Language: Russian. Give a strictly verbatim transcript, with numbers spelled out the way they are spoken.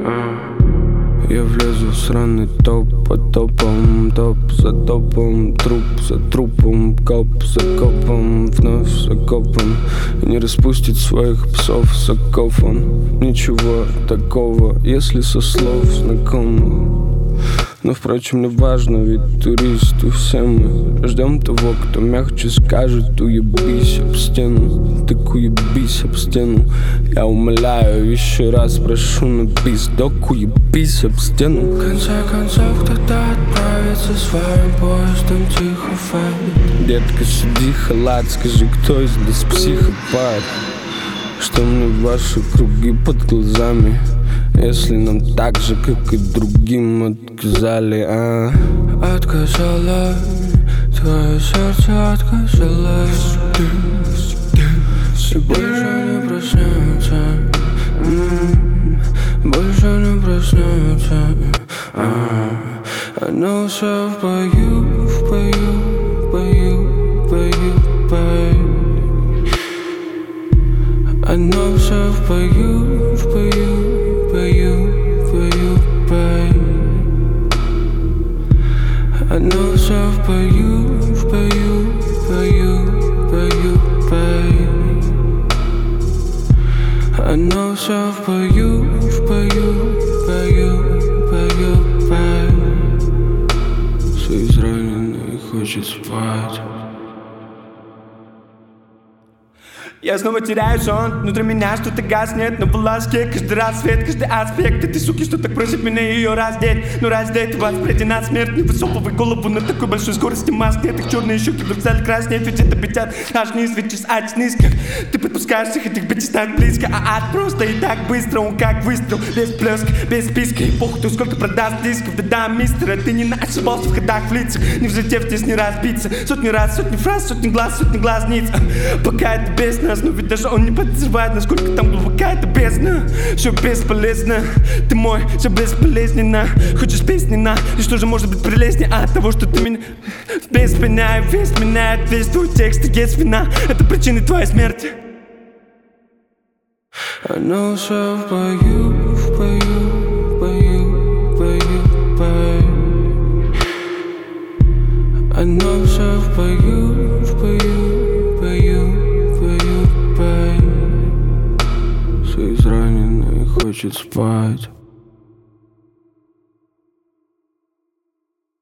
Я влезу в сраный топ по топам, топ за топом, труп за трупом, коп за копом, вновь за копом. Не распустит своих псов за кофом. Ничего такого, если со слов знакомых. Но, впрочем, не важно, ведь туристы все мы ждем того, кто мягче скажет: уебись об стену, так уебись об стену. Я умоляю, еще раз прошу на пиздок, уебись об стену. В конце концов, кто-то отправится своим поездом тихо файлит. Детка, сиди, халат, скажи, кто из нас психопат? Что мне ваши круги под глазами, если нам так же, как и другим отказали, а? Отказала, твое сердце отказалось. И больше не проснется, больше не проснется. Оно все в бою, в бою, в бою, в бою, в бою. Оно все в бою, в бою, бою, бою, бою. Оно все в бою, в бою, бою, бою, бою. Оно все в бою, в бою, бою, бою, бою. Все израненный хочет спать. Я снова теряю сон, внутри меня что-то гаснет. Но в волоске каждый рассвет, каждый аспект этой суки, что так просит меня ее раздеть. Но раздеть вас предена смерть. Не высовывай голову на такой большой скорости. Маск нет, их черные щеки вдруг стали краснеть. Ведь это битят аж низ, ведь из ач низких. Ты подпускаешь всех этих битей так близко. А ад просто и так быстро, он как выстрел. Без плеска, без списка. И похуй, кто сколько продаст дисков. Да да, мистера, ты не ошибался в ходах в лицах. Не взлетев здесь не разбиться. Сотни раз, сотни фраз, сотни глаз, сотни глазниц. Пока это бесно. Но ведь даже он не подозревает, насколько там глубока эта бездна. Все бесполезно, ты мой, все бесполезненно. Хочешь песни на, и что же может быть прелестнее от того, что ты меня без меня и весь меняет. Весь твой текст и есть вина, это причина твоей смерти. Оно все в бою, в бою, бою, бою, бою. Оно все в бою, в бою, бою. Все израненный хочет спать.